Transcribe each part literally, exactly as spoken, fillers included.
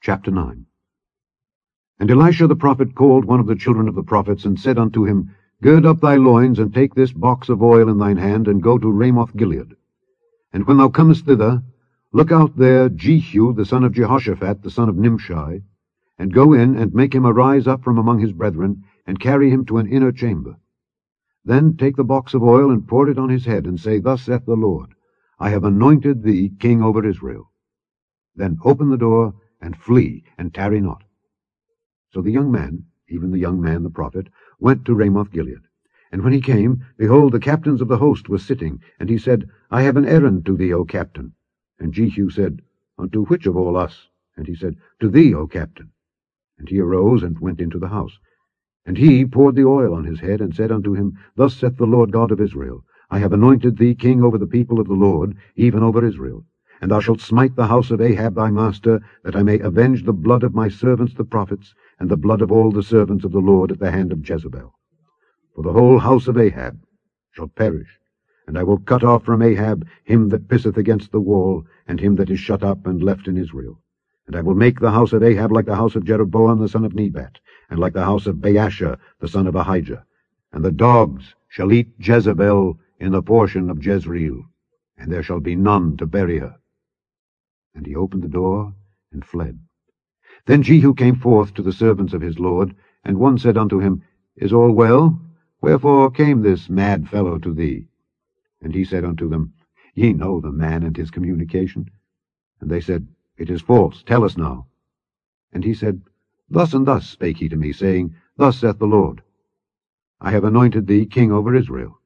Chapter nine. And Elisha the prophet called one of the children of the prophets, and said unto him, Gird up thy loins, and take this box of oil in thine hand, and go to Ramoth Gilead. And when thou comest thither, look out there Jehu the son of Jehoshaphat the son of Nimshi, and go in, and make him arise up from among his brethren, and carry him to an inner chamber. Then take the box of oil, and pour it on his head, and say, Thus saith the Lord, I have anointed thee king over Israel. Then open the door, and flee, and tarry not. So the young man, even the young man the prophet, went to Ramoth Gilead. And when he came, behold, the captains of the host were sitting, and he said, I have an errand to thee, O captain. And Jehu said, Unto which of all us? And he said, To thee, O captain. And he arose, and went into the house. And he poured the oil on his head, and said unto him, Thus saith the Lord God of Israel, I have anointed thee king over the people of the Lord, even over Israel. And thou shalt smite the house of Ahab thy master, that I may avenge the blood of my servants the prophets, and the blood of all the servants of the Lord at the hand of Jezebel. For the whole house of Ahab shall perish, and I will cut off from Ahab him that pisseth against the wall, and him that is shut up and left in Israel. And I will make the house of Ahab like the house of Jeroboam the son of Nebat, and like the house of Baasha the son of Ahijah. And the dogs shall eat Jezebel in the portion of Jezreel, and there shall be none to bury her. And he opened the door, and fled. Then Jehu came forth to the servants of his lord, and one said unto him, Is all well? Wherefore came this mad fellow to thee? And he said unto them, Ye know the man and his communication. And they said, It is false, tell us now. And he said, Thus and thus spake he to me, saying, Thus saith the Lord, I have anointed thee king over Israel.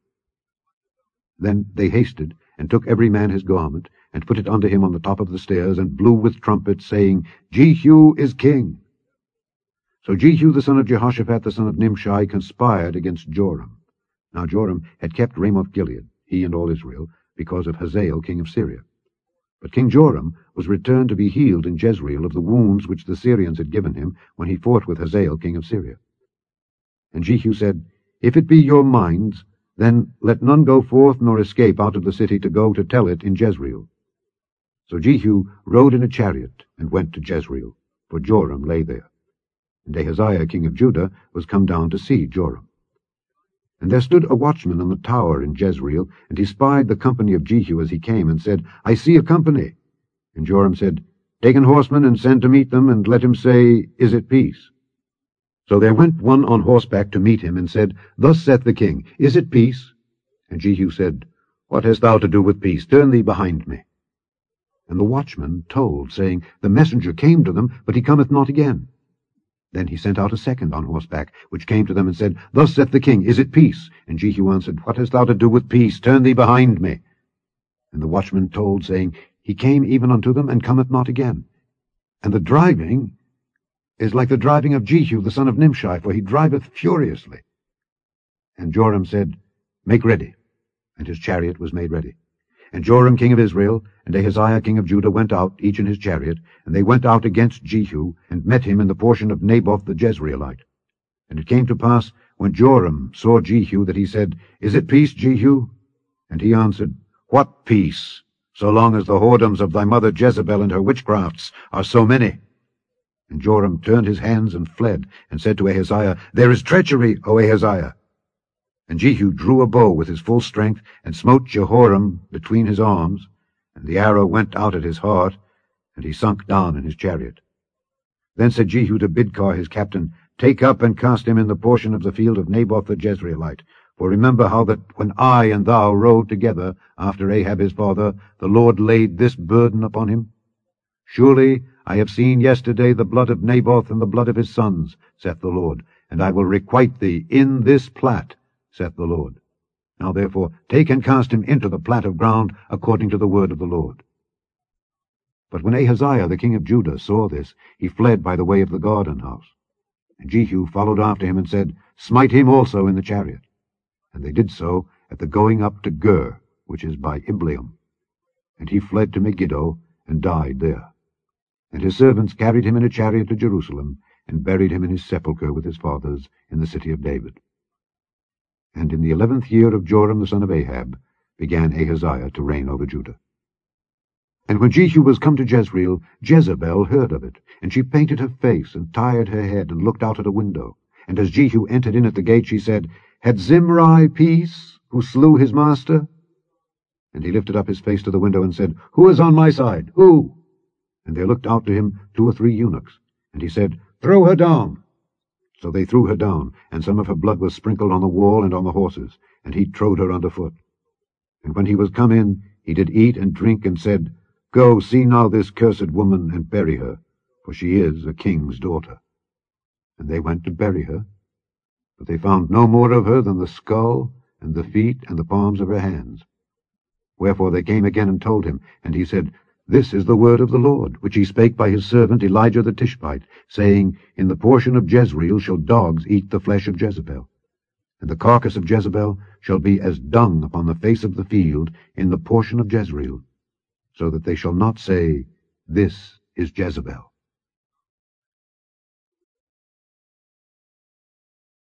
Then they hasted, and took every man his garment, and put it unto him on the top of the stairs, and blew with trumpets, saying, Jehu is king. So Jehu the son of Jehoshaphat the son of Nimshi conspired against Joram. Now Joram had kept Ramoth Gilead, he and all Israel, because of Hazael king of Syria. But King Joram was returned to be healed in Jezreel of the wounds which the Syrians had given him when he fought with Hazael king of Syria. And Jehu said, If it be your minds, then let none go forth nor escape out of the city to go to tell it in Jezreel. So Jehu rode in a chariot, and went to Jezreel, for Joram lay there. And Ahaziah king of Judah was come down to see Joram. And there stood a watchman on the tower in Jezreel, and he spied the company of Jehu as he came, and said, I see a company. And Joram said, Take an horseman, and send to meet them, and let him say, Is it peace? So there went one on horseback to meet him, and said, Thus saith the king, Is it peace? And Jehu said, What hast thou to do with peace? Turn thee behind me. And the watchman told, saying, The messenger came to them, but he cometh not again. Then he sent out a second on horseback, which came to them, and said, Thus saith the king, Is it peace? And Jehu answered, What hast thou to do with peace? Turn thee behind me. And the watchman told, saying, He came even unto them, and cometh not again. And the driving is like the driving of Jehu the son of Nimshi, for he driveth furiously. And Joram said, Make ready. And his chariot was made ready. And Joram king of Israel and Ahaziah king of Judah went out, each in his chariot, and they went out against Jehu, and met him in the portion of Naboth the Jezreelite. And it came to pass, when Joram saw Jehu, that he said, Is it peace, Jehu? And he answered, What peace, so long as the whoredoms of thy mother Jezebel and her witchcrafts are so many? And Joram turned his hands and fled, and said to Ahaziah, There is treachery, O Ahaziah. And Jehu drew a bow with his full strength, and smote Jehoram between his arms, and the arrow went out at his heart, and he sunk down in his chariot. Then said Jehu to Bidkar his captain, Take up and cast him in the portion of the field of Naboth the Jezreelite. For remember how that when I and thou rode together after Ahab his father, the Lord laid this burden upon him. Surely I have seen yesterday the blood of Naboth and the blood of his sons, saith the Lord, and I will requite thee in this plat, saith the Lord. Now therefore take and cast him into the plat of ground, according to the word of the Lord. But when Ahaziah the king of Judah saw this, he fled by the way of the garden house. And Jehu followed after him, and said, Smite him also in the chariot. And they did so at the going up to Gur, which is by Ibleam. And he fled to Megiddo, and died there. And his servants carried him in a chariot to Jerusalem, and buried him in his sepulchre with his fathers in the city of David. And in the eleventh year of Joram the son of Ahab began Ahaziah to reign over Judah. And when Jehu was come to Jezreel, Jezebel heard of it, and she painted her face, and tired her head, and looked out at a window. And as Jehu entered in at the gate, she said, Had Zimri peace, who slew his master? And he lifted up his face to the window, and said, Who is on my side? Who? And there looked out to him two or three eunuchs. And he said, Throw her down. So they threw her down, and some of her blood was sprinkled on the wall and on the horses, and he trode her under foot. And when he was come in, he did eat and drink, and said, Go, see now this cursed woman, and bury her, for she is a king's daughter. And they went to bury her, but they found no more of her than the skull, and the feet, and the palms of her hands. Wherefore they came again and told him, and he said, This is the word of the Lord, which he spake by his servant Elijah the Tishbite, saying, In the portion of Jezreel shall dogs eat the flesh of Jezebel, and the carcass of Jezebel shall be as dung upon the face of the field in the portion of Jezreel, so that they shall not say, This is Jezebel.